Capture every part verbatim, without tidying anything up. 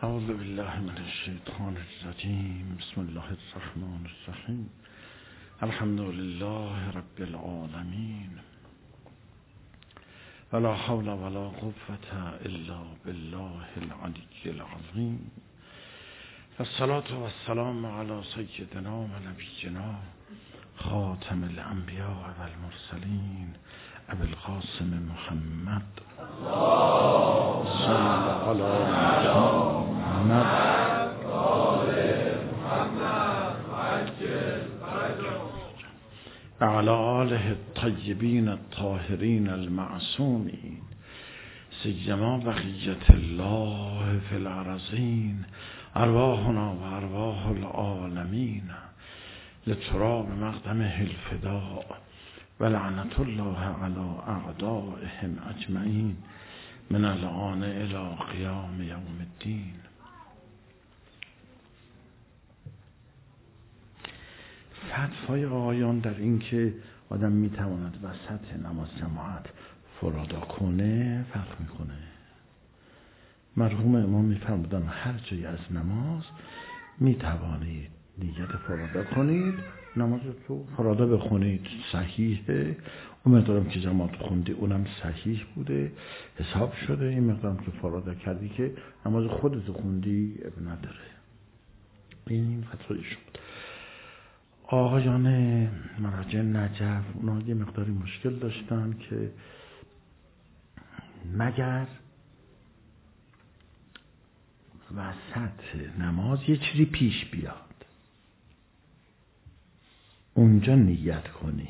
اعوذ بالله من الشیطان الرجیم. بسم الله الرحمن الرحیم. الحمد لله رب العالمین ولا حول ولا قوة الا بالله العلی العظیم. والصلاة والسلام علی سیدنا و نبینا خاتم الانبیاء والمرسلین ابی القاسم محمد صلی الله علی محمد وعلى آله الطيبين الطاهرين المعصومين سيما بقية الله في الأرضين أرواحنا وأرواح العالمين لتراب مقدمه الفداء ولعنة الله على أعدائهم أجمعين من الآن إلى قيام يوم الدين. فتوای آیان در این که آدم میتواند وسط نماز جماعت فرادا کنه فرق میکنه. مرحوم امام میفرمودن هر جایی از نماز میتوانید نیت فرادا کنید، نماز تو فرادا بخونید، صحیحه. اون مقدارم که جماعت خوندی اونم صحیح بوده، حساب شده. این مقدارم که فرادا کردی که نماز خودت خوندی اب نداره. این فتوای شد. آقایان مراجع نجف اونا یه مقداری مشکل داشتن که مگر وسط نماز یه چیزی پیش بیاد اونجا نیت کنی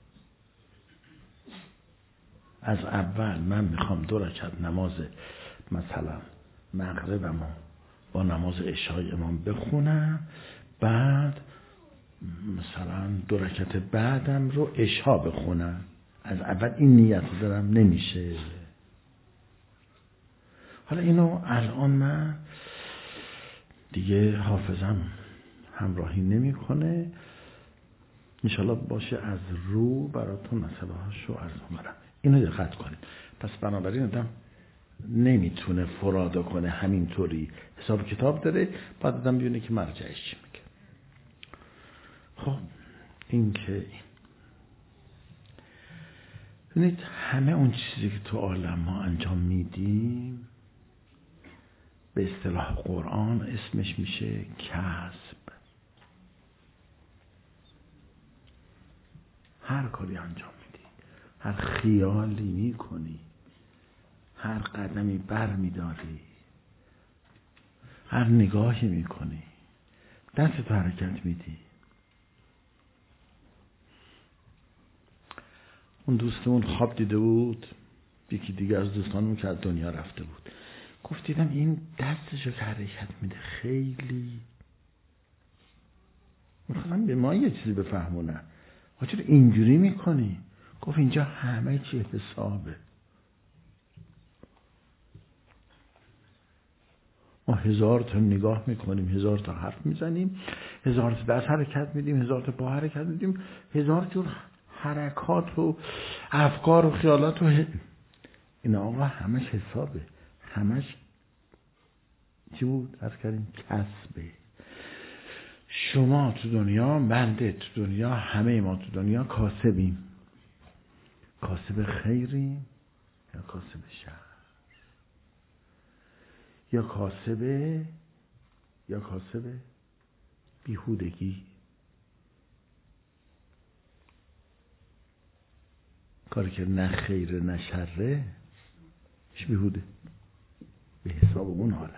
از اول من میخوام دو رکعت نماز مثلا مغربمو با نماز عشای امام بخونم، بعد مثلا دو رکعت بعدم رو عشا بخونم، از اول این نیت رو دارم، نمیشه. حالا اینو الان من دیگه حافظم همراهی نمیکنه، انشالله باشه از رو براتون مسئله هاشو عرض کنم. اینو دقت کنید. پس بنابراین آدم نمیتونه فرادا کنه همینطوری، حساب کتاب داره، بعد آدم بیونه که مرجعش چی میگه. خب این که ببینید همه اون چیزی که تو عالم ما انجام میدیم به اصطلاح قرآن اسمش میشه کسب. هر کاری انجام میدی، هر خیالی میکنی، هر قدمی بر میداری، هر نگاهی میکنی، دست تو حرکت میدی. اون دوستمون خواب دیده بود، یکی دیگه از دوستانمون که از دنیا رفته بود، گفت دیدم این دستشو که حرکت میده خیلی میخوام به ما یه چیزی بفهمونن. چرا اینجوری میکنی؟ گفت اینجا همه چی حسابه. ما هزار تا نگاه میکنیم، هزار تا حرف میزنیم، هزار تا دست حرکت میدیم، هزار تا پا حرکت میدیم، هزار جور حرکات و افکار و خیالات و این آقا همش حسابه، همش چی بود؟ از کردیم کسبه. شما تو دنیا، بنده تو دنیا، همه ما تو دنیا کاسبیم. کاسب خیریم یا کاسب شر، یا کاسب یا کاسب بیهودگی. کاری که نه خیره نه شره اش بیهوده به حساب اون حاله.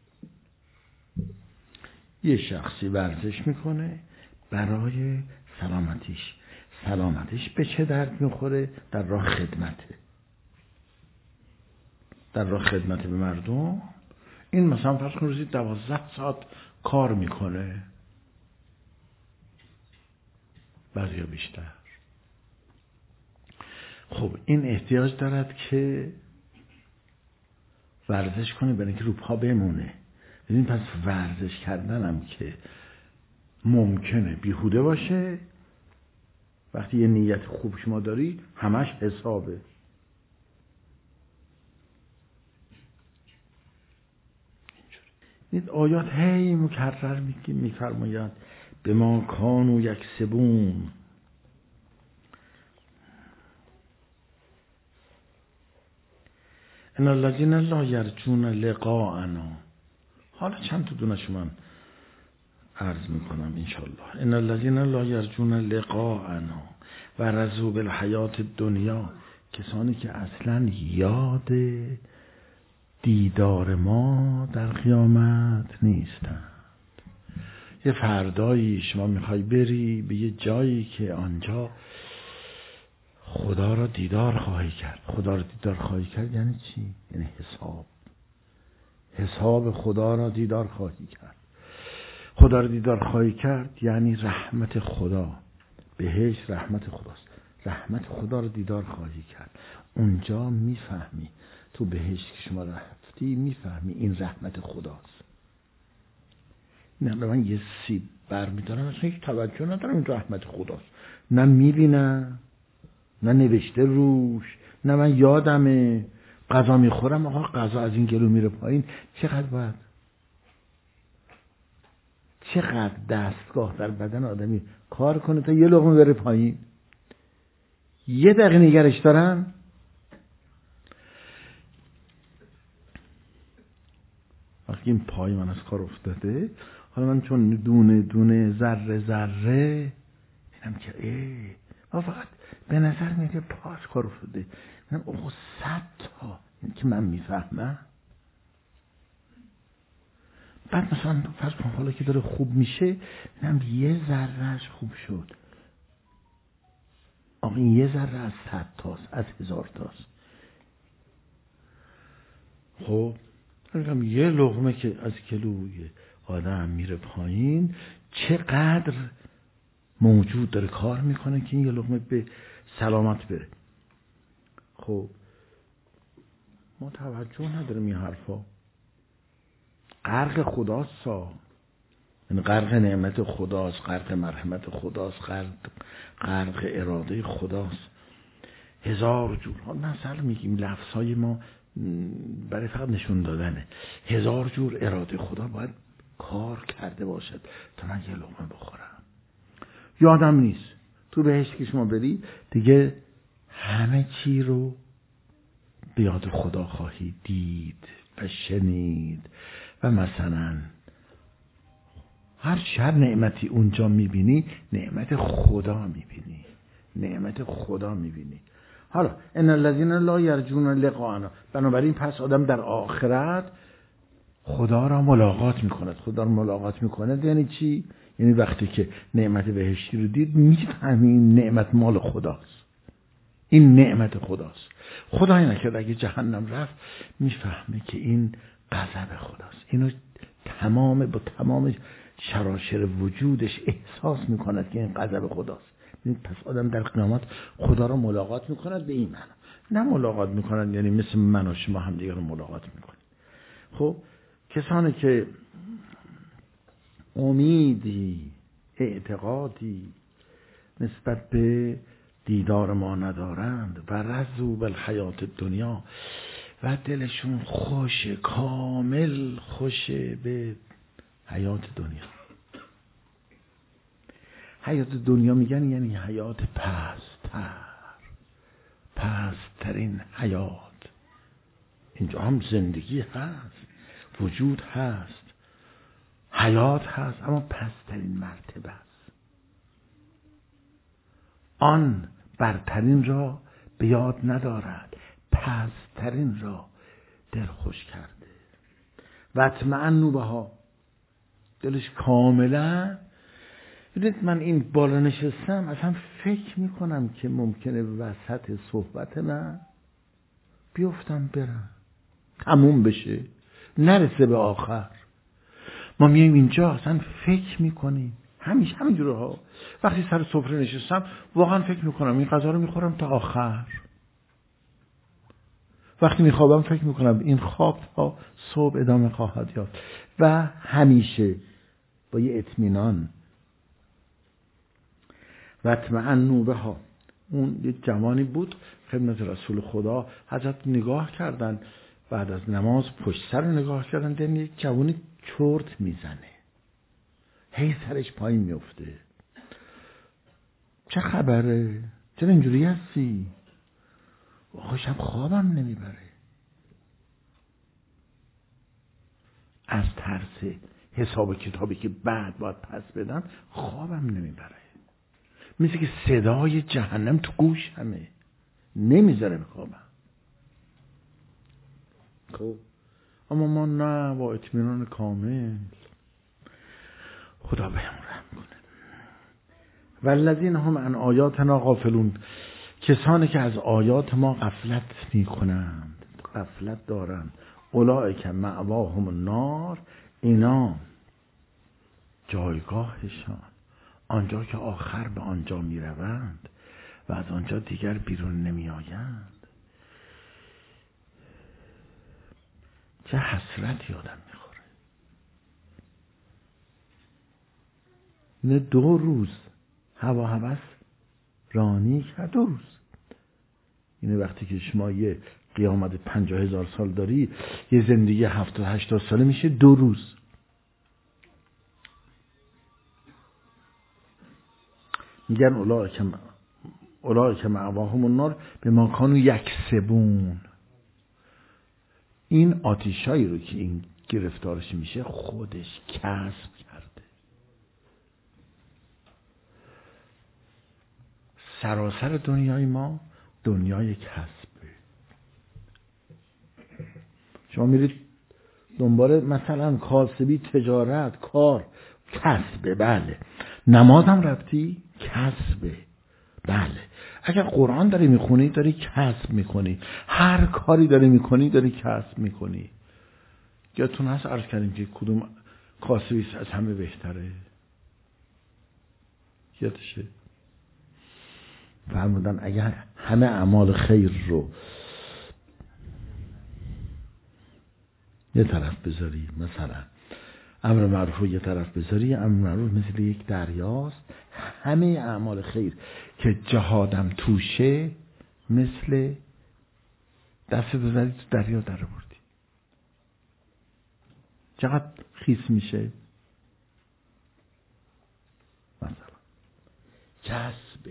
یه شخصی ورزش میکنه برای سلامتیش. سلامتیش به چه درد میخوره؟ در راه خدمته، در راه خدمت به مردم. این مثلا فرض کن روزی دوازده ساعت کار میکنه، بعضیا بیشتر. خب این احتیاج دارد که ورزش کنه برای اینکه رو پا بمونه. ببین پس ورزش کردن هم که ممکنه بیهوده باشه، وقتی یه نیت خوب شما داری همش حسابه. این آیات هی مکرر میفرماید به ما کانوا یکسبون. ان الذین لا یرجون لقاءنا. حالا چند تا دونش من عرض میکنم انشالله. ان الذین لا یرجون لقاءنا و رضوا بالحیات الدنیا، کسانی که اصلا یاد دیدار ما در قیامت نیستند. یه فردایی شما میخوای بری به یه جایی که آنجا خدا را دیدار خواهی کرد. خدا را دیدار خواهی کرد یعنی چی؟ یعنی حساب حساب خدا را دیدار خواهی کرد. خدا را دیدار خواهی کرد یعنی رحمت خدا. بهشت رحمت خداست. رحمت خدا را دیدار خواهی کرد. اونجا میفهمی، تو بهشت که شما رفتی میفهمی این رحمت خداست. نه من یه سیب برمیدارم اصلا هیچ توجه ندارم این رحمت خداست. نه میبینم، نه نوشته روش، نه من یادمه. غذا میخورم، آقا غذا از این گلو میره پایین. چقدر باید چقدر دستگاه در بدن آدمی کار کنه تا یه لقمه بره پایین؟ یه دقیقه نگرش دارم. وقتی این پای من از کار افتاده، حالا من چون دونه دونه ذره ذره دیدم که ای ما فقط به نظر میاد پا از کار افتاده. من اوه صد تا این که من میفهمم. بعد مثلا فرض کن حالا که داره خوب میشه، دیدم یه ذرهش خوب شد. آقا این یه ذره از صد تاست، از هزار تاست. خب میگم یه لقمه که از کلوی آدم میره پایین چقدر موجود داره کار میکنه که این یه لقمه به سلامت بره. خب ما توجه نداریم این حرفا. غرق خداست سا، یعنی غرق نعمت خداست، غرق مرحمت خداست، غرق غرق اراده خداست. هزار جور مثلا میگیم لفظای ما برای فقط نشون دادنه. هزار جور اراده خدا باید کار کرده باشد تا من یه لقمه بخورم. یادم نیست تو بهشت که شما بری دیگه همه چی رو به یاد خدا خواهی دید و شنید و مثلا هر هر نعمتی اونجا میبینی نعمت خدا میبینی، نعمت خدا میبینی. حالا ان الذین لا یرجون لقاءنا، بنابراین پس آدم در آخرت خدا را ملاقات میکند. خدا را ملاقات میکند یعنی چی؟ یعنی وقتی که نعمت بهشتی رو دید میفهمی این نعمت مال خداست، این نعمت خداست. خدای نکرد اگه جهنم رفت میفهمه که این غضب خداست. اینو تمام با تمام شراشر وجودش احساس میکند که این غضب خداست. پس آدم در قیامت خدا را ملاقات میکند به این معنی. نه ملاقات میکند یعنی مثل من و شما هم دیگر رو ملاقات میکنیم. خب کسانی که امیدی اعتقادی نسبت به دیدار ما ندارند و رضوا بالحیات دنیا و دلشون خوش، کامل خوش به حیات دنیا. حیات دنیا میگن یعنی حیات پست‌تر، پست‌ترین حیات. اینجا هم زندگی هست، وجود هست، حیات هست، اما پست‌ترین مرتبه است. آن برترین را به یاد ندارد، پست‌ترین را دل خوش کرده. و اطمئنوا بها، دلش کاملا. ببینید من این بالا نشستم اصلا فکر میکنم که ممکنه وسط صحبت من بیفتم برم، تموم بشه، نرسه به آخر. ما میایم اینجا اصلا فکر میکنیم همیشه همینجوره ها. وقتی سر سفره نشستم واقعا فکر میکنم این غذا رو میخورم تا آخر. وقتی میخوابم فکر میکنم این خواب تا صبح ادامه خواهد یافت. و همیشه با یه اطمینان. و اطمئنوا بها. اون یه جوانی بود خدمت رسول خدا، حضرت نگاه کردن بعد از نماز، پشت سر رو نگاه کردن، دیدن یه جوانی چرت میزنه، هی سرش پایین میفته. چه خبره؟ چرا اینجوری هستی؟ آخه شب خوابم نمیبره. از ترس حساب کتابی که بعد باید پس بدم خوابم نمیبره. مثل که صدای جهنم تو گوشمه، نمیذاره بخوابم. خب اما ما نه، با اطمینان کامل. خدا بهم رحم کنه. والذین هم عن آیاتنا غافلون، کسانی که از آیات ما غفلت میکنند، غفلت دارند. اولئک مأواهم النار، اینا جایگاهشان آنجا که آخر به آنجا میروند و از آنجا دیگر بیرون نمیآیند. چه حسرتی آدم میخوره. نه دو روز هوا هوس رانی کرد، دو روز. اینه وقتی که شما یه قیامت پنجاه هزار سال داری، یه زندگی هفتاد هشتاد ساله میشه دو روز. میگن اولئک اولئک مأواهم النار بما کانوا یکسبون. این آتیشایی رو که این گرفتارش میشه خودش کسب کرده. سراسر دنیای ما دنیای کسبه. شما میرید دنبال مثلا کاسبی، تجارت، کار، کسبه. بله. نمازم رفتی کسبه. بله. اگر قرآن داری میخونی داری کسب میکنی، هر کاری داری میکنی داری کسب میکنی. یادتون هست عرض کردیم که کدوم کاسبی از همه بهتره؟ یادشه؟ فرمودن اگر همه اعمال خیر رو یه طرف بذاری، مثلا امر معروف رو یه طرف بذاری، امر معروف مثل یک دریاست، همه اعمال خیر که جهادم توشه مثل دست بذاری تو دریا در آوردی. چقدر خیس میشه؟ مثلا کسبه.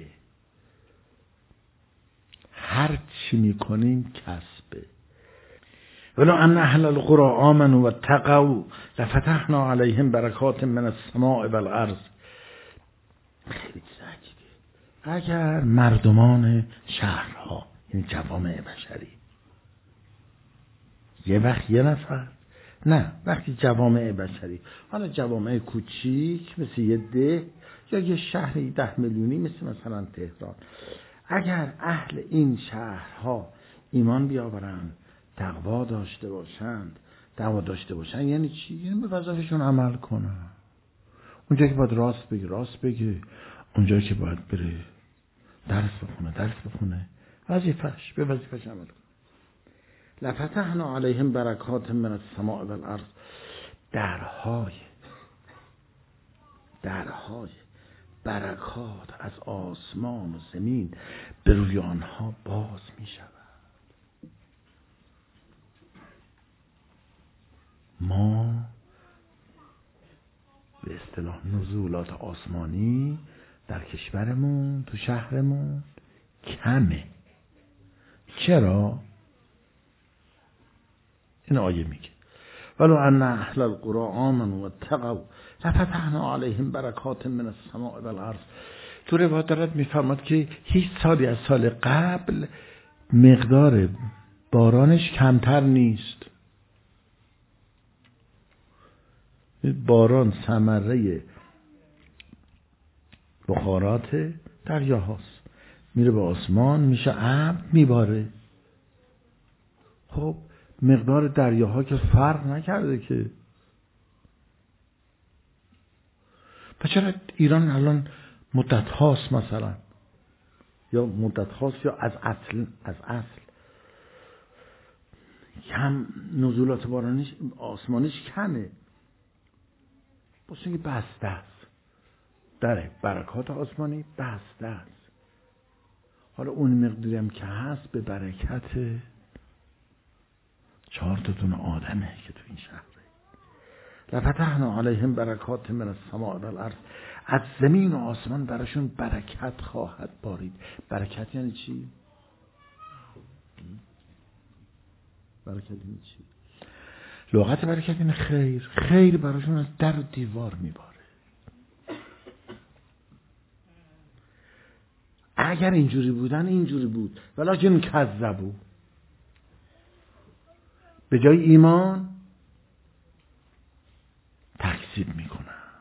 هر چی میکنیم کسبه. ولو ان اهل القرى آمنوا واتقوا لفتحنا علیهم برکات من السماء والارض. خیلی عجیبه. اگر مردمان شهرها، یعنی جوامع بشری، یه وقت یه نفر، نه وقتی جوامع بشری، حالا جوامع کوچیک مثل یه ده یا یه شهری ده میلیونی مثل مثلا تهران، اگر اهل این شهرها ایمان بیاورند، تقوا داشته باشند، تقوا داشته باشند یعنی چی؟ یعنی به وظایفشون عمل کنن. اونجا که باید راست بگه راست بگه، اونجا که باید بره درس بخونه درس بخونه، وظیفش به وظیفش عمل کنه. لفتحنا علیهم برکات من السماء والارض. درهای درهای برکات از آسمان و زمین به روی آنها باز می شود. ما به اصطلاح نزولات آسمانی در کشورمون، تو شهرمون کمه. چرا؟ این آیه میگه ولو ان اهل القرى آمنوا واتقوا لفتحنا علیهم برکات من السماء والارض. تو روایت دارد میفرماد که هیچ سالی از سال قبل مقدار بارانش کمتر نیست. باران ثمره بخارات دریاهاست، میره به آسمان، میشه ابر، میباره. خب مقدار دریاها که فرق نکرده که. پس چرا ایران الان مدت هاست مثلا، یا مدت هاست یا از اصل از اصل کم نزولات بارانیش آسمانیش کمه؟ بسید که بسته است، در برکات آسمانی بسته است. حالا اون مقداری هم که هست به برکت چهار تا دونه آدمه که تو این شهره. لفتحنا علیهم برکات من السماء والارض، از زمین و آسمان براشون برکت خواهد بارید. برکت یعنی چی؟ برکت یعنی چی؟ لغت برکت یعنی خیر. خیر براشون از در و دیوار میباره. اگر اینجوری بودن اینجوری بود، ولکن کذبوا، به جای ایمان تکذیب میکنن.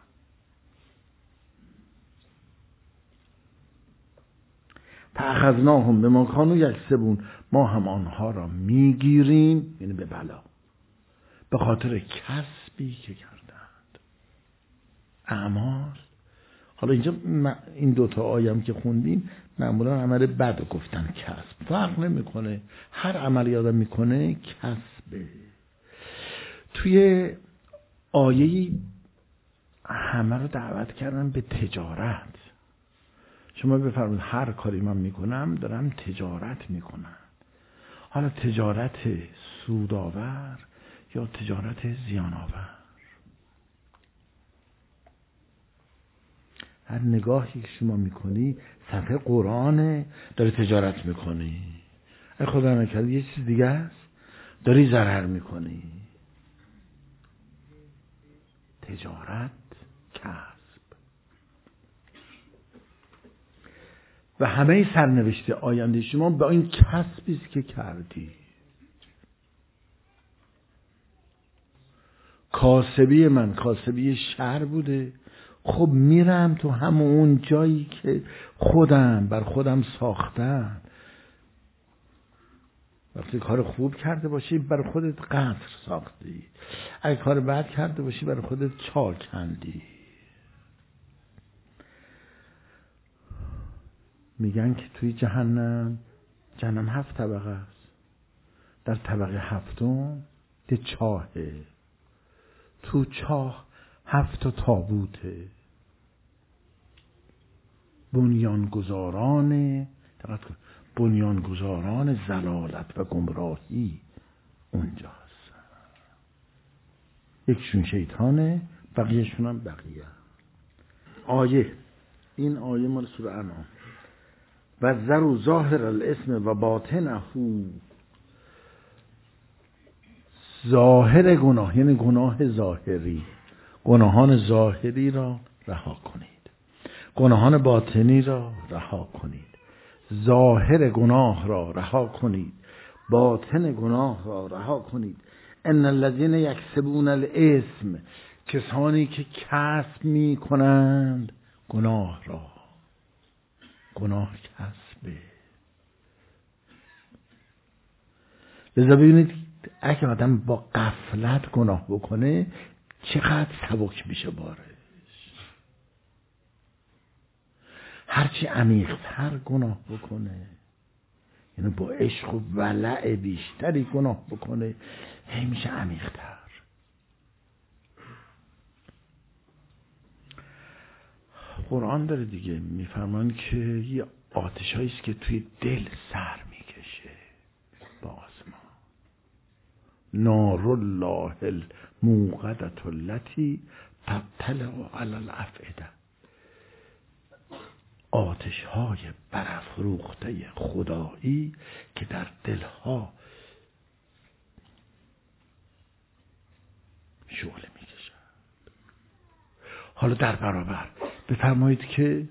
فاخذناهم بما كانوا یکسبون، ما هم آنها را میگیریم، یعنی به بلا، به خاطر کسبی که کردند. اعمال. حالا اینجا این دوتا آیه که خوندیم معمولا عمل بد گفتن کسب، فرق نمیکنه، هر عملی آدم میکنه کسبه. توی آیه همه رو دعوت کردن به تجارت. شما بفرمایید هر کاری من میکنم دارم تجارت میکنم. حالا تجارت سودآور یا تجارت زیانآور. هر نگاهی که شما میکنی صفحه قرآنه، داری تجارت میکنی. ای خدا نکرده یه چیز دیگه است، داری ضرر میکنی. تجارت کسب. و همه سرنوشت آینده شما با این کسبی است که کردی. کاسبی من کاسبی شر بوده، خب میرم تو همون جایی که خودم بر خودم ساختم. وقتی کار خوب کرده باشی بر خودت قصر ساختی، اگه کار بد کرده باشی بر خودت چاه کندی. میگن که توی جهنم جهنم هفت طبقه است. در طبقه هفتم ده چاهه، تو چاه هفت تا تابوته، بنیانگذاران بنیانگذاران زلالت و گمراهی اونجاست. یکشون شیطانه، بقیهشون هم بقیه. آیه این آیه مال سوره انعام. و ذروا ظاهر الاسم و باطنه، ظاهر گناه یعنی گناه ظاهری، گناهان ظاهری را رها کنید، گناهان باطنی را رها کنید. ظاهر گناه را رها کنید، باطن گناه را رها کنید. ان الذين یکسبون الاسم، کسانی که کسب می کنند گناه را. گناه کسبه. لذا ببینید اگه آدم با غفلت گناه بکنه چقدر سبک میشه بارش. هرچی عمیق‌تر گناه بکنه، یعنی با عشق و ولع بیشتری گناه بکنه، هی میشه عمیق‌تر. قرآن داره دیگه میفرمان که یه آتشایی است که توی دل سر میکشه با آسمان. نار الله الموقدة التي تطلع علی الافئده. آتش های برافروخته خدایی که در دلها شعله میکشند. حالا در برابر بفرمایید که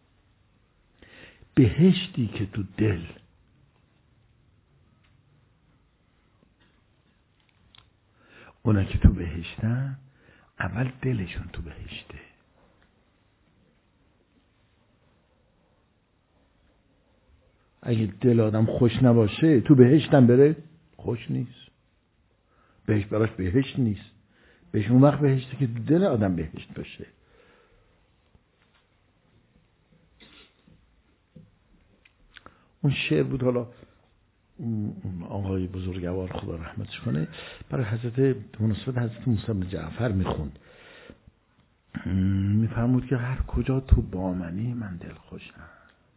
بهشتی که تو دل اونا که تو بهشتن، اول دلشون تو بهشته. اگه دل آدم خوش نباشه تو بهشتم بره خوش نیست. بهشت براش بهشت نیست. بهش اون وقت بهشته که دل آدم بهشت باشه. اون شعر بود، حالا اون آقای بزرگوار خدا رحمتش کنه برای حضرت مناسبت حضرت موسی بن جعفر میخوند. میفرمود که هر کجا تو با منی من دل خوشم.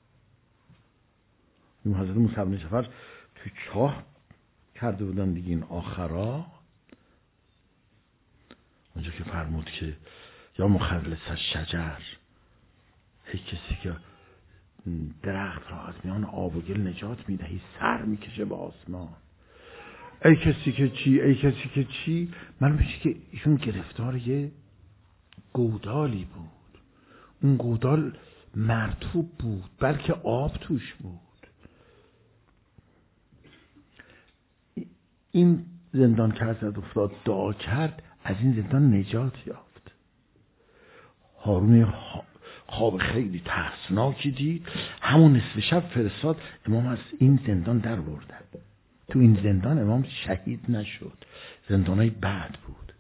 این حضرت موسی بن جعفر تو چاه کرده بودن دیگه این آخرا. اونجا که فرمود که یا مخلص از شجر، ای کسی که درخت را از میان آب و گل نجات میدهی، سر میکشه به آسمان. ای کسی که چی ای کسی که چی من میشه که ایشون گرفتار یه گودالی بود. اون گودال مرطوب بود، بلکه آب توش بود. این زندان که حضرت افتاد دعا کرد، از این زندان نجات یافت. هارون خواب خیلی ترسناکی دید، همون نصف شب فرستاد امام از این زندان در بردن. تو این زندان امام شهید نشد، زندانای بعد بود.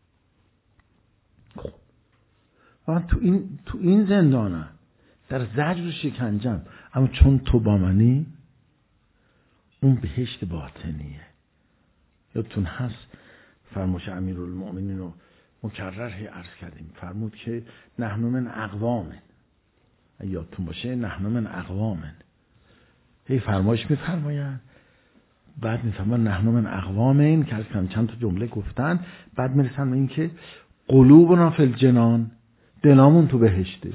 خب من تو این تو این زندانم، در زجر و شکنجم، اما چون تو با منی، اون بهشت باطنیه. یادتون هست فرموش امیرالمؤمنین رو مکرر هی عرض کردیم، فرمود که نحن من اقوامن، یادتون باشه نحن من اقوامن، هی فرمایش میفرماین، بعد میفرمان نحن من اقوامن که چند تا جمله گفتن، بعد میرسن به این که قلوبنا فی الجنان، دلامون تو بهشته.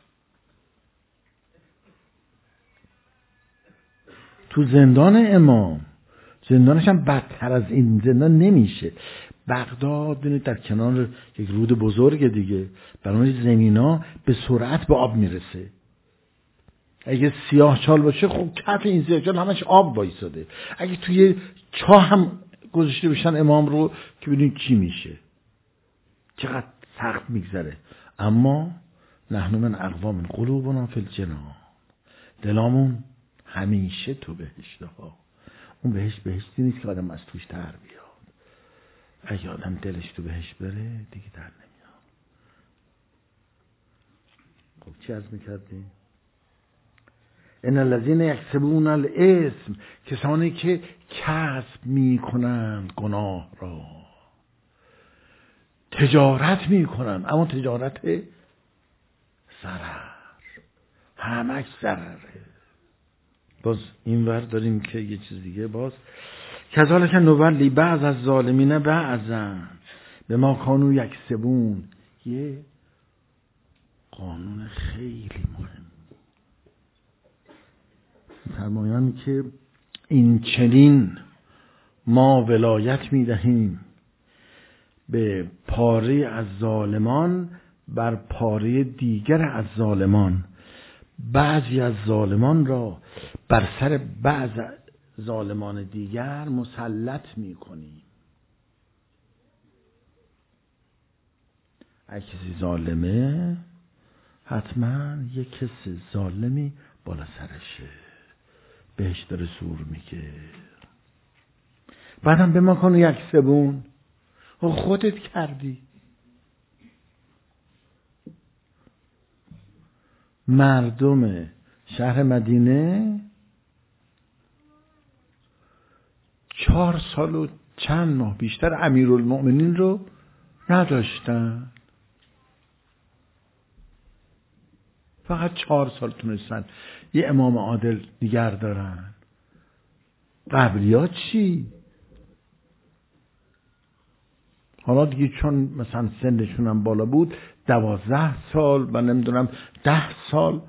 تو زندان امام، زندانش هم بدتر از این زندان نمیشه. بغداد در کنار یک رود بزرگ دیگه، برای زمینا به سرعت به آب میرسه. اگه سیاه چال باشه خب کف این سیاه چال همش آب وایساده. اگه توی چاه هم گذاشته بشن امام رو که ببینید چی میشه، چقدر سخت میگذره. اما نحن من اقوام قلوبنا فی الجنان، دلامون همیشه تو بهشت ها. اون بهشت بهشتی نیست که آدم از توش در بیاد. اگه آدم دلش تو بهشت بره دیگه در نمیاد. خب چی عرض میکردیم؟ ان الذین یکسبون الاسم، کسانی که کسب میکنند گناه را، تجارت میکنن، اما تجارت ضرر، همش ضرره. باز این ور داریم که یه چیز دیگه، باز کذالک نولی بعض از ظالمین بعضا به ما کانوا یکسبون، یه قانون خیلی مهم فرمایند که این چنین ما ولایت میدهیم به پاره از ظالمان بر پاره دیگر از ظالمان، بعضی از ظالمان را بر سر بعض ظالمان دیگر مسلط میکنیم. اگه کسی ظالمه حتما یک کسی ظالمی بالا سرشه، بهش داره زور میگه. بعدم به ما کانوا یکسبون، خودت کردی. مردم شهر مدینه چهار سال و چند ماه بیشتر امیرالمؤمنین رو نداشتن، فقط چهار سال تونستن یه امام عادل نگه دارن. قبلی‌ها چی؟ حالا دیگه چون مثلا سنشون هم بالا بود، دوازده سال و نمیدونم ده سال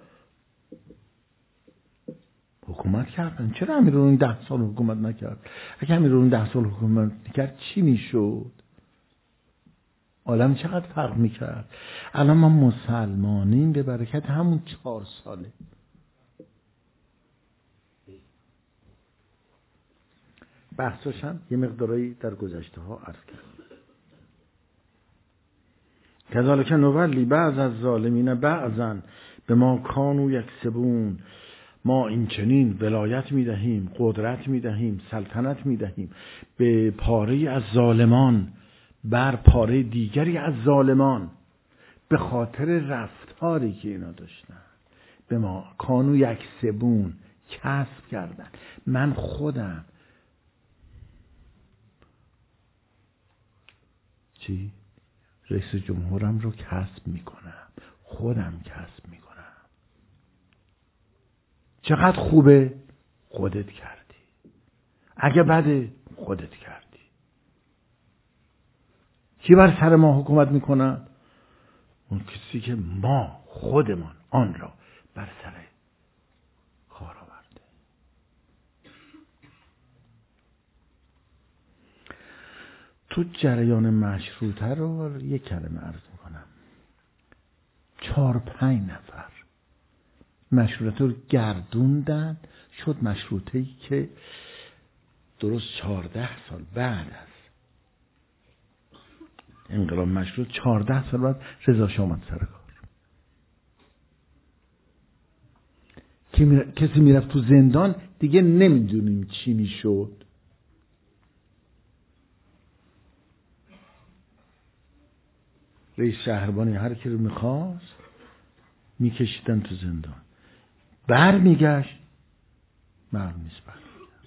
حکومت کردن. چرا امیرالمؤمنین ده سال حکومت نکرد؟ اگه امیرالمؤمنین ده سال حکومت نکرد چی میشد؟ عالم چقدر فرق میکرد. الان ما مسلمانیم به برکت همون چهار ساله. بحثش هم یه مقداری در گذشته ها عرض کرد. کذالک نولی بعض از ظالمین بعضا به ما کانوا یکسبون، ما این چنین ولایت میدهیم، قدرت میدهیم، سلطنت میدهیم به پاره از ظالمان بر پاره دیگری از ظالمان، به خاطر رفتاری که اینا داشتن. به ما کانوا یکسبون، کسب کردن. من خودم چی؟ رئیس جمهورم رو کسب میکنم، خودم کسب میکنم. چقدر خوبه؟ خودت کردی. اگه بده خودت کردی. کی بر سر ما حکومت میکنند؟ اون کسی که ما خودمان آن را بر سر کار آورده. تو جریان مشروطه رو یک کلمه عرض میکنم. چهار پنج نفر مشروطه رو گردوندن، شد مشروطه‌ای که درست چهارده سال بعد از انقلاب مشروط، چهارده سال بعد رضا شاه اومد سر کار. کسی میرفت تو زندان دیگه نمیدونیم چی میشد. رئیس شهربانی هر کی رو میخواست میکشیدن تو زندان، بر میگشت معلوم نیست بر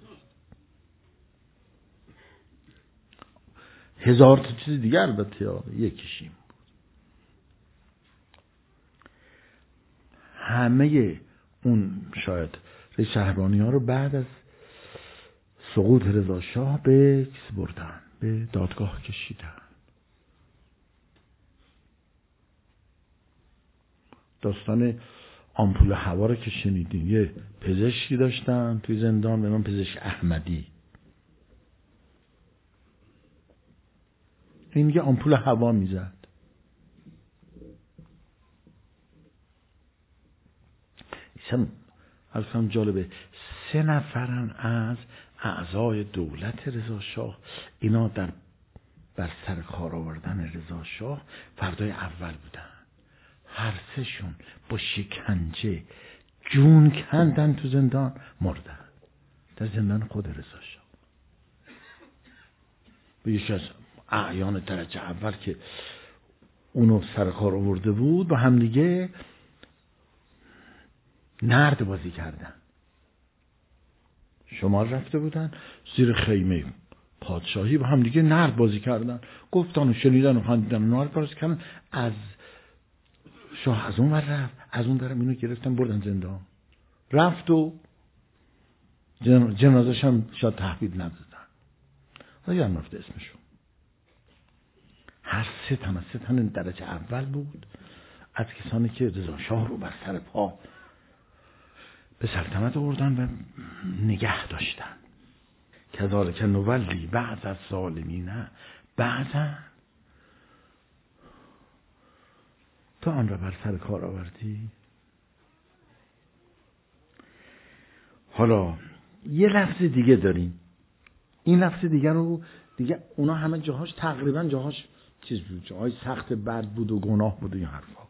هزار تا چیز دیگه البته یکیشیم بود. همه اون شاید رئیس شهربانی ها رو بعد از سقوط رضا شاه به کس بردن، به دادگاه کشیدن. داستان آمپول هوا رو که شنیدین، یه پزشکی داشتن توی زندان به نام پزشک احمدی. این یه آمپول هوا میزد. ایشان اصلا جالبه، سه نفرن از اعضای دولت رضا شاه اینا در بر سر کار آوردن رضا شاه فردای اول بودن. هر سهشون با شکنجه جون کندن تو زندان، مردن در زندان خود رضا شاه. به یکی از اعیان درجه اول که اونو سر کار آورده بود با هم دیگه نرد بازی کردن. شمال رفته بودن زیر خیمه پادشاهی با هم دیگه نرد بازی کردن، گفتن و شنیدن و خندیدن و نرد بازی کردن. از شاه از اون ور رفت، از اون برم اینو گرفتن بردن زندان. رفت و جن... جنازش هم شاید تحویل ندادن. و یادم رفته اسمشون. هر سه تن از سه تن درجه اول بود از کسانی که رضا شاه رو بر سر پا به سلطنت آوردن و نگه داشتن. کذالک نولی بعض از ظالمین بعضا. تو آن را بر سر کار آوردی. حالا یه لفظ دیگه داریم. این لفظ دیگه رو دیگه اونا همه جاهاش تقریبا جاهاش چیز بود، جاهای سخت بد بود و گناه بود و این حرفا.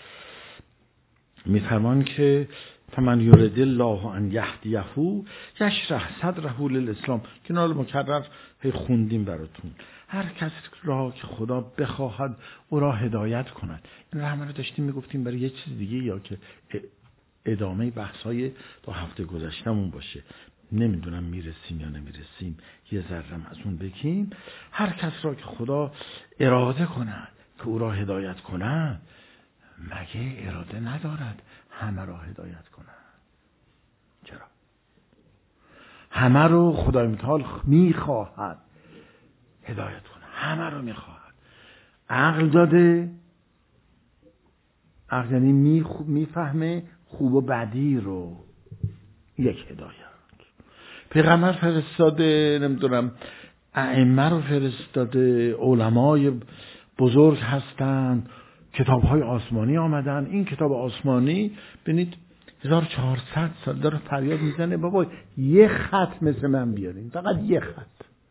میفرمان که فمن یرید الله ان یهدیه یشرح صدره للاسلام. که نال مکرر هی خوندیم براتون. هر کس را که خدا بخواهد او را هدایت کند. این رو همه رو داشتیم میگفتیم برای یه چیز دیگه، یا که ادامه بحثای تا هفته گذشتمون باشه. نمیدونم میرسیم یا نمیرسیم، یه ذرم از اون بگیم. هر کس را که خدا اراده کند که او را هدایت کند، مگه اراده ندارد همه را هدایت کند؟ چرا؟ همه رو خدای متعال میخواهد هدایت کنه، همه رو میخواهد. عقل داده، عقل یعنی میفهمه خوب و بدی رو، یک هدایت. پیغمبر فرستاده، نمیدونم ائمه رو فرستاده، علمای بزرگ هستن، کتاب‌های آسمانی آمدن. این کتاب آسمانی ببینید هزار و چهارصد سال داره فریاد میزنه بابا یه خط مثل من بیارین، فقط یه خط.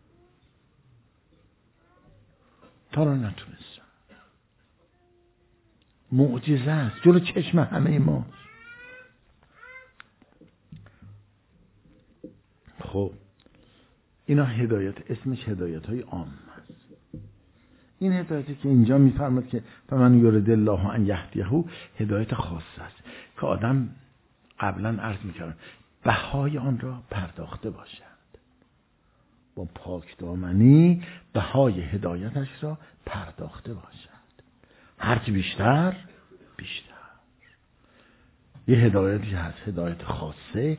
تا رو نتونستن. معجزه است جلو چشم همه ما. خب اینا هدایت، اسمش هدایت های عام است. این هدایتی که اینجا میفرماد که فمن یرید الله ان یهدیه، هدایت خاصه است که آدم قبلا عرض میکردم بهای آن را پرداخته باشد، با پاک دامنی بهای هدایتش را پرداخته باشد. هرچی بیشتر بیشتر. یه هدایتی هست هدایت خاصه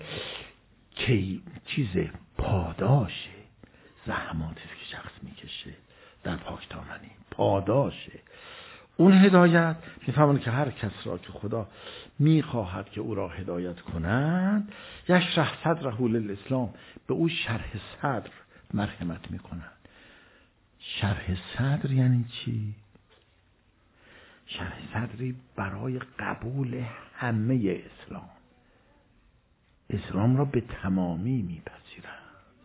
که چیز پاداشه، زحماتی که شخص میکشه، در پاکدامنی، پاداشه. اون هدایت میفهمن که هر کس را که خدا میخواهد که او را هدایت کند، یشرح صدره للاسلام، به او شرح صدر مرحمت میکنند. شرح صدر یعنی چی؟ شرح صدری برای قبول همه اسلام، اسلام را به تمامی میپذیرند،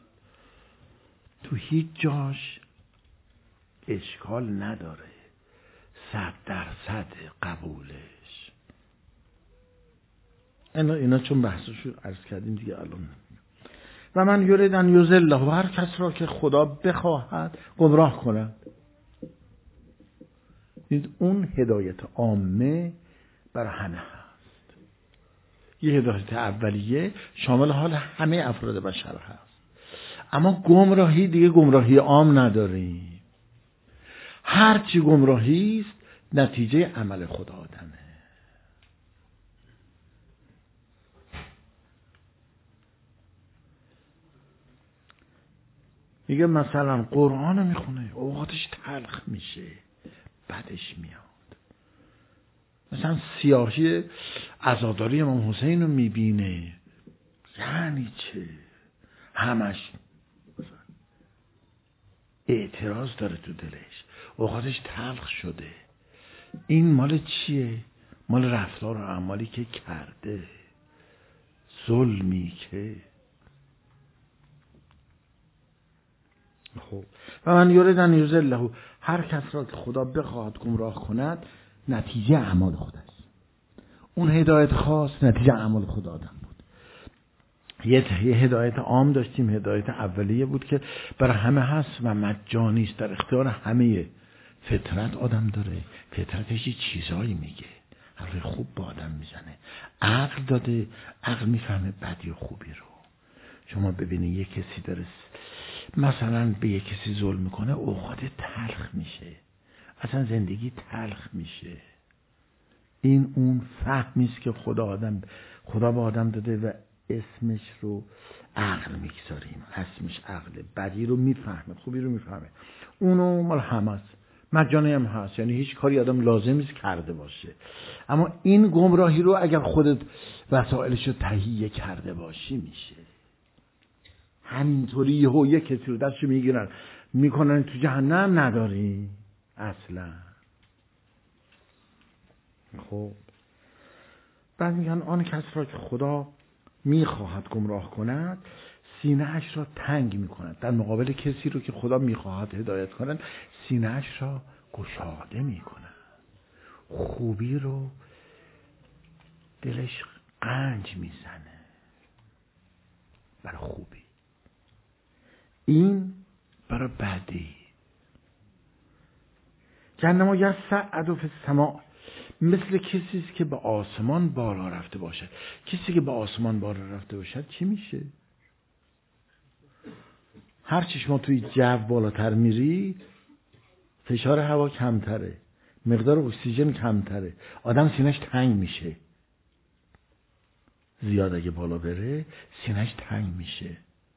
تو هیچ جاش اشکال نداره، صد درصد قبولش. اینا, اینا چون بحثشو عرض کردیم دیگه الان. و من یرید ان یضله، هر کس را که خدا بخواهد گمراه کند. اون هدایت عامه برای همه هست. یه هدایت اولیه شامل حال همه افراد بشر هست. اما گمراهی دیگه گمراهی عام نداریم. هرچی گمراهی است نتیجه عمل خود آدمه. میگه مثلا قرآن میخونه اوقاتش تلخ میشه، بدش میاد. مثلا سیاهی عزاداری امام حسین رو میبینه، یعنی چه؟ همش اعتراض داره تو دلش، اوقاتش تلخ شده. این مال چیه؟ مال رفتار و اعمالی که کرده، ظلمی که. خب و من یرید ان یضله، هر کس را که خدا بخواهد گمراه کند نتیجه اعمال خود است. اون هدایت خاص نتیجه اعمال خود آدم بود. یه یه هدایت عام داشتیم، هدایت اولیه بود که برای همه هست و مجانی است، در اختیار همه. فطرت آدم داره، فطرتش یه چیزایی میگه، حرف خوب با آدم میزنه. عقل داده، عقل میفهمه بدی و خوبی رو. شما ببینید یه کسی داره مثلا به یه کسی ظلم میکنه، اوقات تلخ میشه، اصلا زندگی تلخ میشه. این اون فهمی است که خدا آدم خدا به آدم داده و اسمش رو عقل میگذاریم. اسمش عقله. بدی رو میفهمه، خوبی رو میفهمه. اونو مال همه است، مجانی هم هست، یعنی هیچ کاری آدم لازم نیست کرده باشه. اما این گمراهی رو اگر خودت وسایلش رو تهیه کرده باشی میشه. همینطوری یهو یک کسی رو دستش میگیرن میکنن تو جهنم، نداری اصلا. خب بعد میگن آن کس را که خدا میخواهد گمراه کند سینه اش را تنگ میکند. در مقابل کسی رو که خدا میخواهد هدایت کند سینه اش را گشاده میکند. خوبی رو دلش قنج میزنه برای خوبی، این برای بدی. جهنم یصعد فی السماء، مثل کسی است که به آسمان بالا رفته باشد. کسی که به آسمان بالا رفته باشد چی میشه؟ هر چی شما توی جو بالاتر میری فشار هوا کمتره، مقدار اکسیژن کمتره، آدم سینه‌اش تنگ میشه. زیاد اگه بالا بره سینه‌اش تنگ میشه.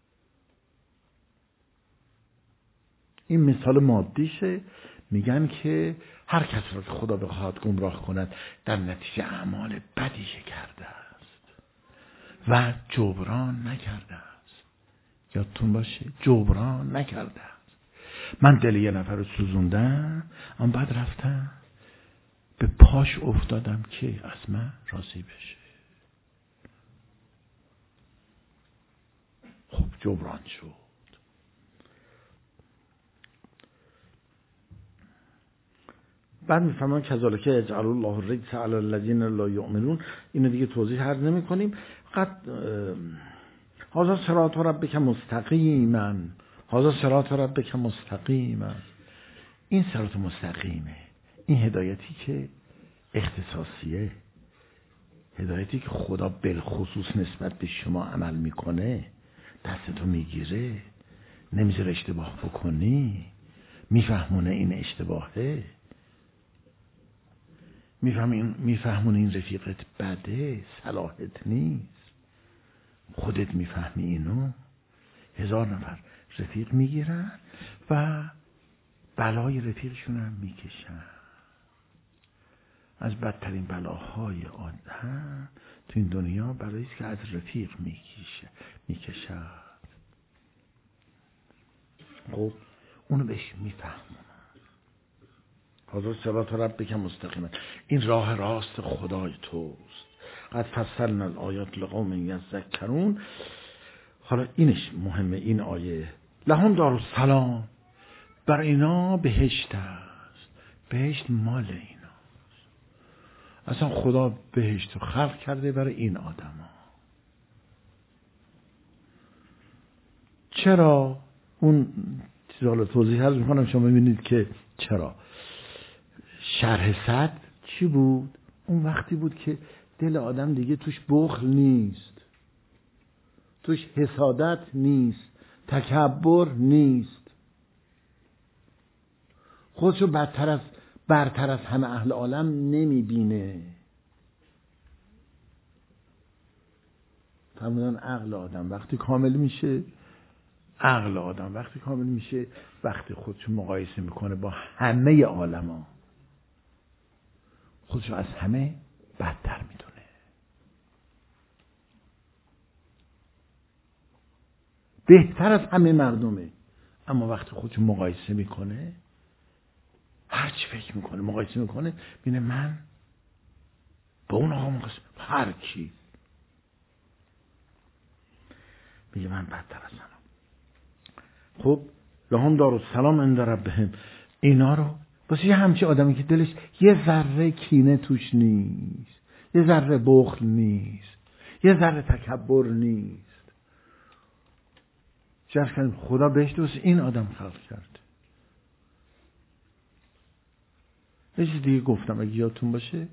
این مثال مادیشه. میگن که هر کس را که خدا بخواهد گمراه کند در نتیجه اعمال بدی که کرده است و جبران نکرده است. یادتون باشه جبران نکرده است. من دل یه نفر رو سوزوندم، اما بعد رفتم به پاش افتادم که از من راضی بشه. خب جبران شد. بعد میفهمن کذالک یجعل الله الرجس علی الذین لا یؤمنون. اینو دیگه توضیح عرض نمی کنیم. قد هذا صراط ربک مستقیما، هذا صراط ربک مستقیما. این صراط مستقیمه، این هدایتی که اختصاصیه، هدایتی که خدا بالخصوص نسبت به شما عمل میکنه، دستتو میگیره، نمیذاره اشتباه بکنی، میفهمونه این اشتباهه، میفهمونه این رفیقت بده، صلاحت نیست، خودت میفهمی اینو. هزار نفر رفیق میگیرن و بلای رفیقشون هم میکشن. از بدترین بلاهای آدم تو این دنیا برای است که از رفیق میکشه میکشد. خب اونو بهش میفهمونن. حضرت صلات ربک مستقیما، این راه راست خدای توست. قد فصلنا الآیات لقوم یذکرون. حالا اینش مهمه، این آیه لهم دارالسلام، بر اینا بهشت است. بهشت مال ایناست. اصلا خدا بهشت رو خلق کرده برای این آدم ها. چرا؟ اون چیزا توضیح عرض میکنم شما ببینید که چرا. شرح صد چی بود؟ اون وقتی بود که دل آدم دیگه توش بخل نیست، توش حسادت نیست، تکبر نیست، خودشو بدتر از برتر از همه اهل عالم نمیبینه. فرمودن عقل آدم وقتی کامل میشه، عقل آدم وقتی کامل میشه وقتی خودشو مقایسه میکنه با همه عالما، خودشو از همه بدتر میدونه. بهتر از همه مردمه، اما وقتی خودشو مقایسه میکنه، هرچی فکر میکنه مقایسه میکنه، بینه من با اون آقا مقایسه، هر کی میگه من بدتر از همه. خب لهم دارالسلام عند ربهم، اینا رو واسه یه همچی آدمی که دلش یه ذره کینه توش نیست، یه ذره بخل نیست، یه ذره تکبر نیست. چرا کنیم خدا بهش دوست این آدم خلق کرد. یه چیز دیگه گفتم اگه یادتون باشه،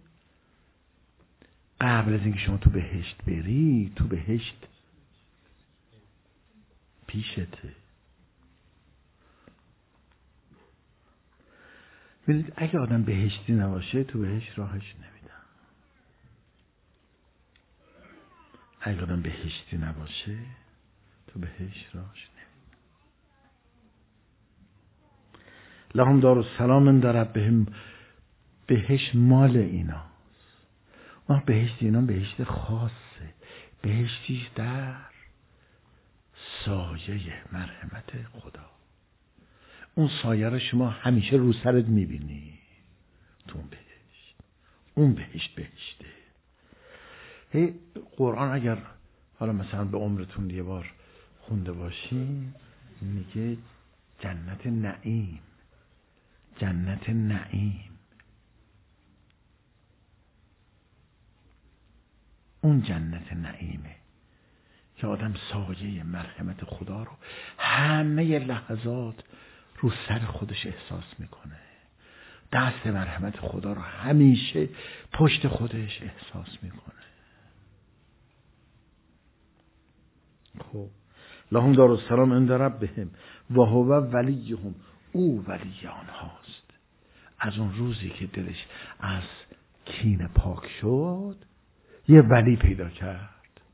قبل از اینکه شما تو بهشت بری، تو بهشت پیشته. ببینید اگه آدم بهشتی نباشه تو بهشت راهش نمیدن. اگه آدم بهشتی نباشه تو بهشت راهش نمیدن. لهم دارالسلام عند ربهم، بهشت مال ایناست. ما بهشت اینا بهشت خاصه، بهشتیش در سایه مرحمت خدا. اون سایه رو شما همیشه رو سرت میبینی تو اون بهشت. اون بهشت بهشته. هی قرآن اگر حالا مثلا به عمرتون یه بار خونده باشین میگه جنت نعیم، جنت نعیم. اون جنت نعیمه که آدم سایه مرحمت خدا رو همه لحظات رو سر خودش احساس میکنه. دست مرحمت خدا رو همیشه پشت خودش احساس میکنه. خب لهم دارالسلام عند ربهم و هو ولیهم، او ولی آنهاست. از اون روزی که دلش از کینه پاک شد یه ولی پیدا کرد.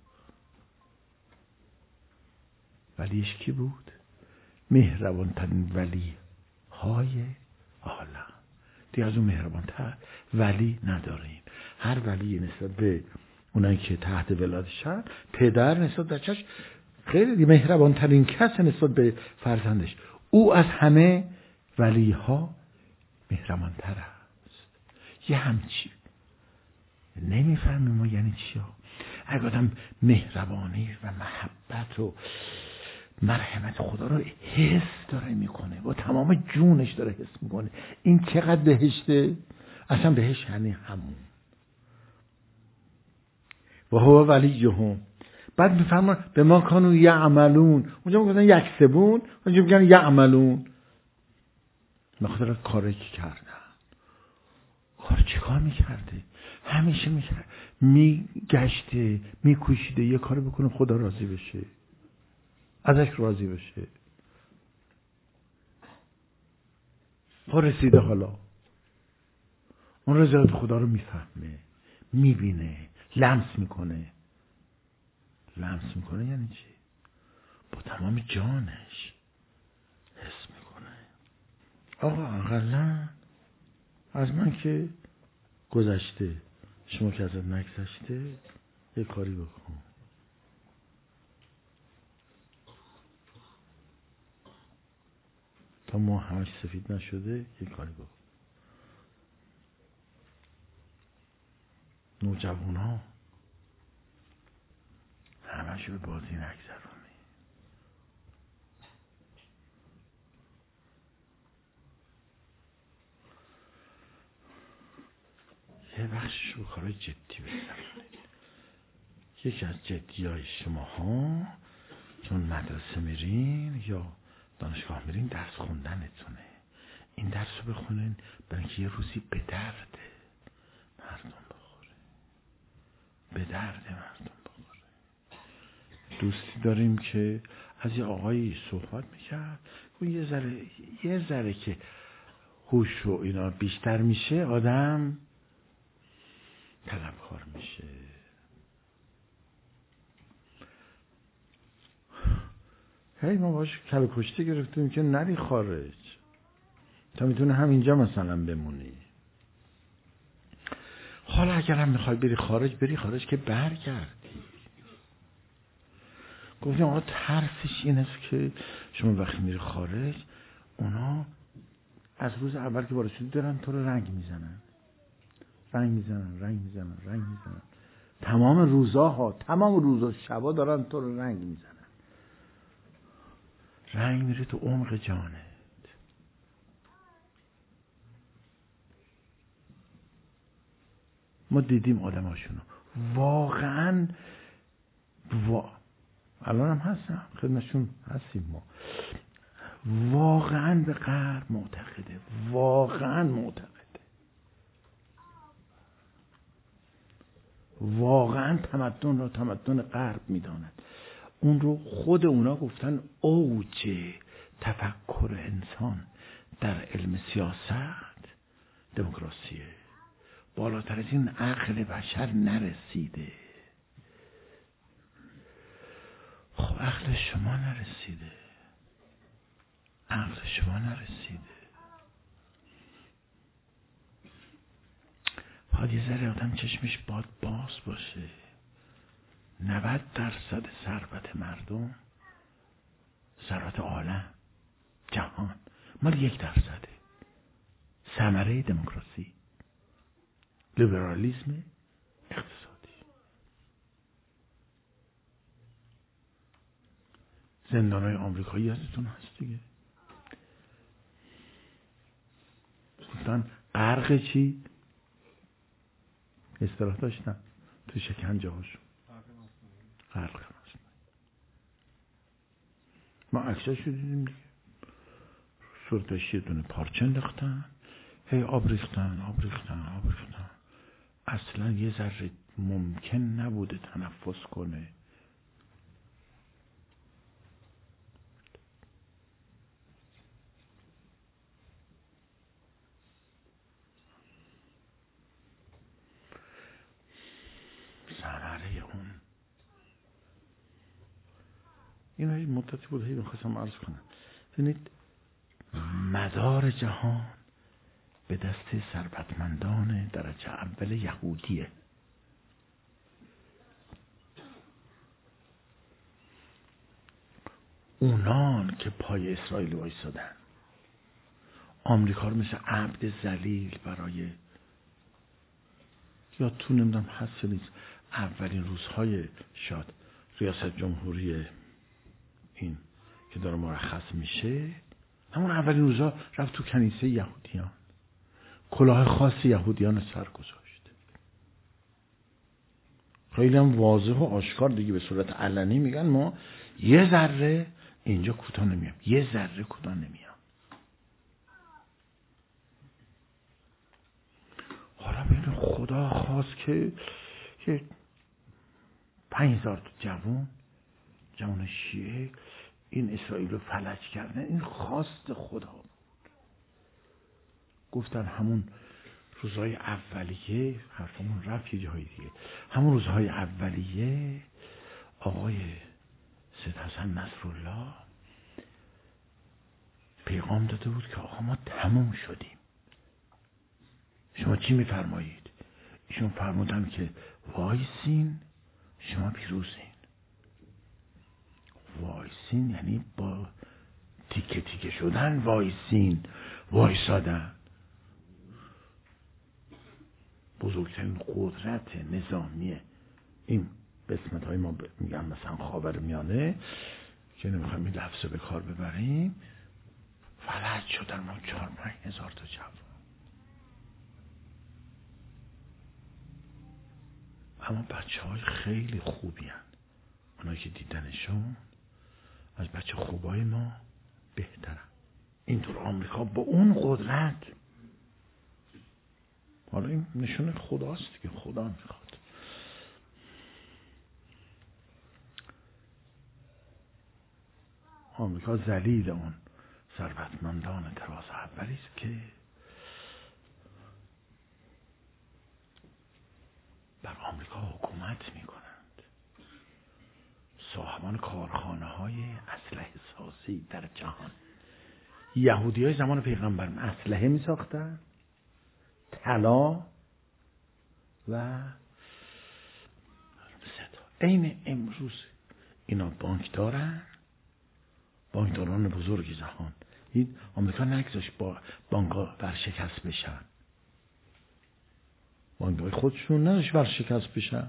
ولیش کی بود؟ مهربان ترین ولی های عالم. دیگه از اون مهربان تر ولی نداریم. هر ولی نسبت به اونایی که تحت ولایتشن، پدر نسبت بچه‌ش خیلی مهربان ترین کس نسبت به فرزندش. او از همه ولی ها مهربان تر است. یه همچی نمیفهمیم ما یعنی چی ها. اگه آدم مهربانی و محبت و مرحمت خدا رو حس داره میکنه، با تمام جونش داره حس میکنه، این چقدر بهشته. اصلا بهشت یعنی همون. و هو ولیهم. بعد میفهمن به ما کانو یعملون. اونجا میگن یکسبون، اونجا میگن یعملون. مخاطر کاری که کردن. کار چه کار میکرده؟ همیشه میکرد میگشته میکوشیده یه کار بکنه خدا راضی بشه، ازش راضی بشه. ها رسیده حالا اون رضایت خدا رو میفهمه، میبینه، لمس میکنه. لمس میکنه یعنی چی؟ با تمام جانش حس میکنه. آقا اقلا از من که گذشته، شما که ازت نگذشته، یه کاری بکن. تا ما همش سفید نشده یه کاری بکن. نوجوان ها همش به بازی نگذرونی. یه بخشش رو کارای جدی بزنید. یکی از جدی های شما ها چون مدرسه میرین یا دانشگاه میرین درس خوندنتونه. این درس رو بخونین برای اینکه یه روزی به درد مردم بخوره. به درد مردم بخوره. دوستی داریم که از یه آقایی صحبت میکرد و یه ذره یه ذره که هوش و اینا بیشتر میشه آدم طلبکار میشه. هی ما باش کل کشته گرفتیم که نری خارج تا میتونه همینجا مثلا بمونی. حالا اگر هم میخوای بری خارج بری خارج که برگردی. گفتیم آقا طرفش این است که شما وقتی میری خارج اونا از روز اول که وارد شدی دارن تو رو رنگ میزنن رنگ میزنن رنگ میزنن رنگ میزنن تمام روزا ها تمام روزا شبا دارن تو رو رنگ میزنن. رنگ میره تو عمق جانت. ما دیدیم آدم هاشونو واقعا وا... الان هم هستم خدمتشون هستیم. ما واقعا به غرب معتقده واقعا معتقده واقعا تمدن را تمدن غرب میداند. اون رو خود اونا گفتن اوج تفکر انسان در علم سیاست دموکراسیه. بالاتر از این عقل بشر نرسیده. خب عقل شما نرسیده. عقل شما نرسیده. باید یه ذره آدم چشمش باد باز باشه. نود درصد ثروت مردم، ثروت عالم جهان مال یک درصده. ثمره دموکراسی، لیبرالیسم اقتصادی. زندانهای آمریکایی یادتون هست دیگه. گفتن غرق چی؟ اصطلاح داشتن تو شکنجه هاشون. غرق مصنوعی. ما عکساشو دیدیم دیگه. صورتش یه دونه پارچه انداختن، هی آب ریختن آب ریختن آب ریختن. اصلا یه ذره ممکن نبوده تنفس کنه. ثمره اون این هایی مدتی بود هی میخواستم عرض کنم. ببینید مدار جهان به دست ثروتمندان درجه اول یهودیه. اونان که پای اسرائیل وایسادن. آمریکا رو مثل عبد ذلیل برای یا تو نمیدونم هست نیست اولین روزهای شاد ریاست جمهوری این که داره مرخص میشه همون اولین روزها رفت تو کنیسه یهودیان کلاه خاص یهودیان سر گذاشت. خیلی هم واضح و آشکار دیگه به صورت علنی میگن ما یه ذره اینجا کوتاه نمیام یه ذره کوتاه نمیام. حالا ببین خدا خواست که که پنج هزار تا جوان جوان شیعه این اسرائیل رو فلج کردن. این خواست خدا بود. گفتن همون روزهای اولیه حرفمون رفت یه جایی دیگه. همون روزهای اولیه آقای سید حسن نصرالله پیغام داده بود که آقا ما تموم شدیم. شما چی میفرمایید؟ ایشون فرمودن که وایسین، شما پیروزین. وایسین یعنی با تیکه تیکه شدن وایسین، وایسادن. بزرگترین قدرت نظامی این قسمت های ما میگم مثلا خاورمیانه که نمیخوایم این لفظ به کار ببریم، فلج شدن ما چهار پنج هزار تا جوان. اما بچه های خیلی خوبی هن. اونا که دیدنشون از بچه خوبای ما بهترن. اینطور آمریکا با اون قدرت، حالا این نشون خداست که خدا میخواد. آمریکا ذلیل اون ثروتمندان تراز اولی است که بر آمریکا حکومت میکنند. صاحبان کارخانه های اسلحه سازی در جهان. یهودی های زمان پیغمبر اسلحه میساختن، طلا و ستا. عین امروز اینا بانک دارن، بانکداران بزرگ جهان. این آمریکا نگذاشت با بانک‌ها ورشکست بشن. بانک‌های خودشون نذاشت ورشکست بشن.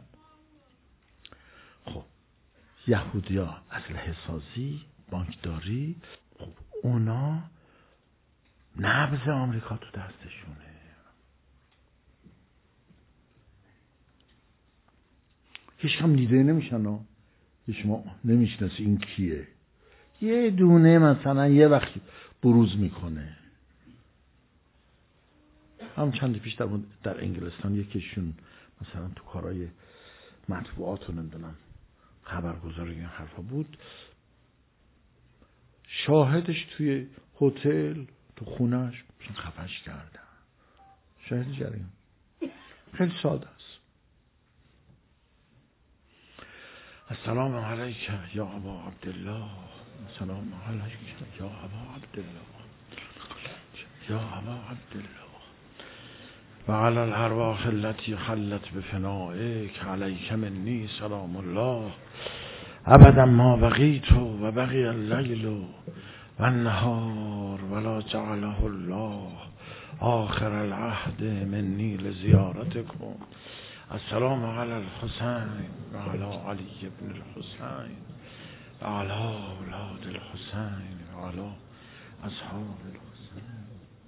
خب یهودی‌ها اسلحه سازی، بانکداری، خب اونا نبض آمریکا تو دستشونه. هیچ کم دیده نمیشن ها. شما نمیشناسی این کیه. یه دونه مثلا یه وقتی بروز میکنه. هم چند پیش در, در انگلستان یکیشون مثلا تو کارهای مطبوعات و نمیدونم خبرگزاری این حرفا بود، شاهدش توی هتل تو خونش خفش کردن. شاهد جریان خیلی ساده است. السلام علیک یا ابا عبدالله، السلام علیک یا ابا عبدالله، یا ابا عبدالله و علی الارواح التي خلت بفنائک علیک منی سلام الله ابدا ما بقیت و بقی اللیل و النهار ولا جعله الله آخر العهد منی لزیارتکم. السلام علی الحسین و علی علی بن الحسین و علی اولاد الحسین و علی اصحاب الحسین.